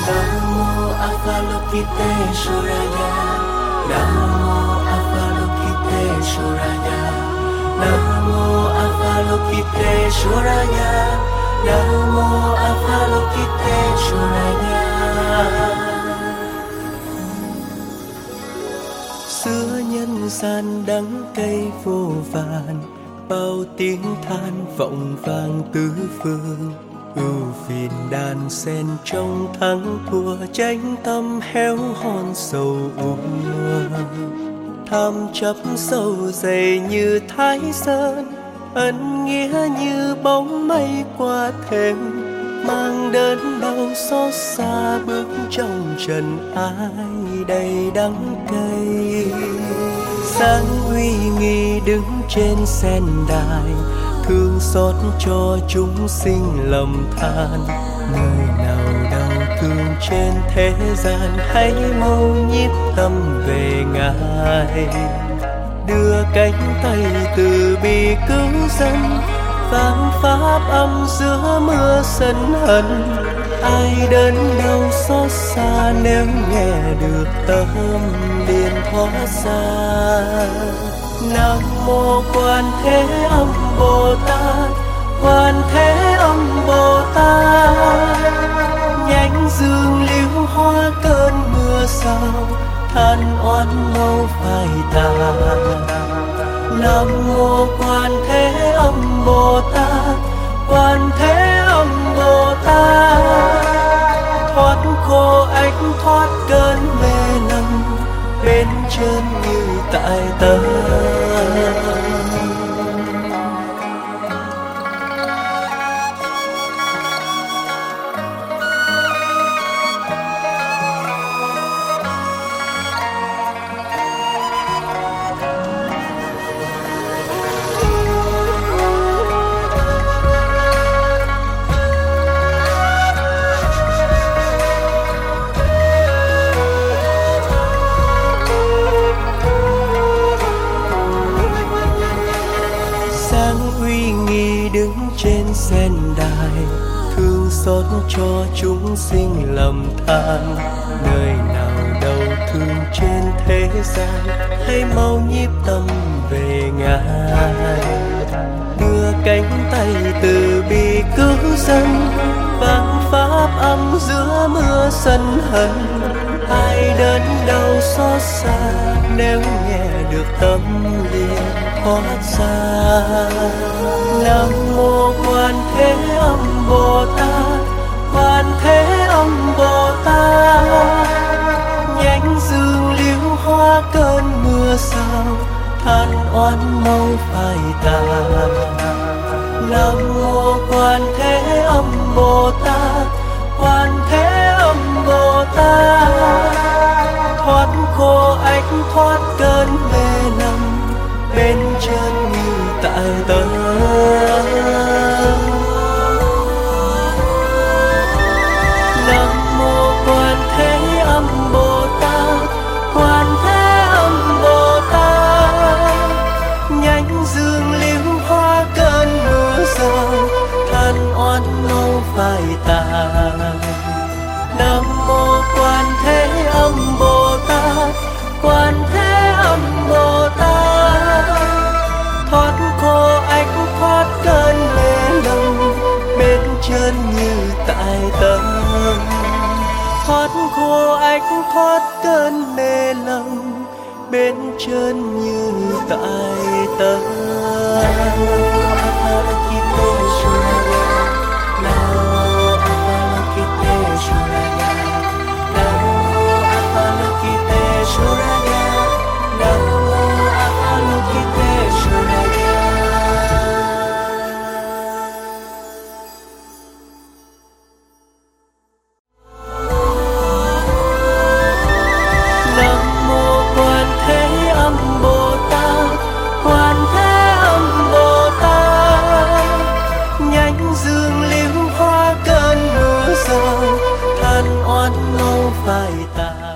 Namo Avalokiteshvaraya, Namo Avalokiteshvaraya, Namo Avalokiteshvaraya, Namo Avalokiteshvaraya. Xưa nhân gian đắng cay vô vàn, bao tiếng than vọng vang tứ phương. Ưu phiền đàn sen trong thắng thua, chánh tâm héo hon sầu u. Tham chấp sâu dày như Thái Sơn, ân nghĩa như bóng mây qua thềm. Mang đớn đau xót xa bước trong trần ai đầy đắng cay. Sáng uy nghi đứng trên sen đài, thương xót cho chúng sinh lầm than. Nơi nào đau thương trên thế gian, hãy mau nhíp tâm về Ngài. Đưa cánh tay từ bi cứu dân, vang pháp âm giữa mưa sân hận. Ai đớn đau xót xa nếu nghe được tâm liền thoát ra. Nam mô Quan Thế Âm Bồ Tát, Quan Thế Âm Bồ Tát. Nhánh dương liễu hoa cơn mưa sao, than oán mau phai tàn. Nam mô Quan Thế Âm Bồ Tát, Quan Thế Âm Bồ Tát. Thoát khổ ách thoát cơn mê lầm, bên chân như tại tâm. Trên sen đài, thương xót cho chúng sinh lầm than. Nơi nào đau thương trên thế gian, hãy mau nhíp tâm về Ngài. Đưa cánh tay từ bi cứu dân, vang pháp âm giữa mưa sân hận. Ai đớn đau xót xa nếu nghe được tâm liền thoát ra. Nam mô Quan Thế Âm Bồ Tát, Quan Thế Âm Bồ Tát. Nhánh dương liễu hoa cơn mưa sao, than oán mau phai tàn. Nam mô Quan Thế Âm Bồ Tát, Quan Thế Âm Bồ Tát. Thoát khổ ách thoát cơn mê lầm, bên chân như tại tâm. Nam mô Quan Thế Âm Bồ Tát, Quan Thế Âm Bồ Tát. Nhánh dương liễu hoa cơn mưa rào, than oán mau phai tàn. Nam mô Quan Thế Âm Bồ Tát, Quan Thế Âm Bồ Tát. Thoát khổ ách thoát cơn mê lầm, bên chân như tại tâm. Thoát khổ ách thoát cơn mê lầm, bên chân như tại tâm. Dương liễu hoa cơn mưa rào, than oán mau phai tàn.